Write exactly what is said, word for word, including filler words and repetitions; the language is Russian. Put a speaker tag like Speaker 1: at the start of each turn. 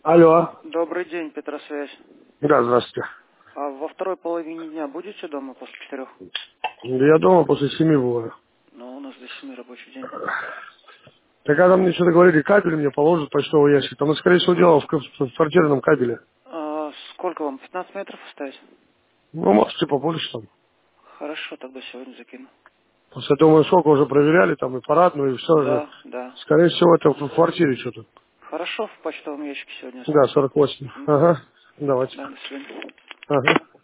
Speaker 1: Алло.
Speaker 2: Добрый день, Петросвязь.
Speaker 1: Да, здравствуйте.
Speaker 2: А во второй половине дня будете дома после четырех?
Speaker 1: Да я дома после семи бываю.
Speaker 2: Ну, у нас до семи рабочий день.
Speaker 1: Так когда мне что-то говорили, кабель мне положат почтовый ящик. Там, ну, скорее всего, дело в, ка- в квартирном кабеле.
Speaker 2: А, сколько вам? пятнадцать метров оставить?
Speaker 1: Ну, можете побольше там.
Speaker 2: Хорошо, тогда сегодня закину.
Speaker 1: После этого мы сколько уже проверяли, там и парадную, и все же.
Speaker 2: Да, да.
Speaker 1: Скорее всего, это в квартире что-то.
Speaker 2: Хорошо, в почтовом ящике сегодня
Speaker 1: Да,
Speaker 2: оставлю.
Speaker 1: сорок восемь.
Speaker 2: Угу.
Speaker 1: Ага. Давайте.
Speaker 2: Да, до свидания.
Speaker 1: Ага.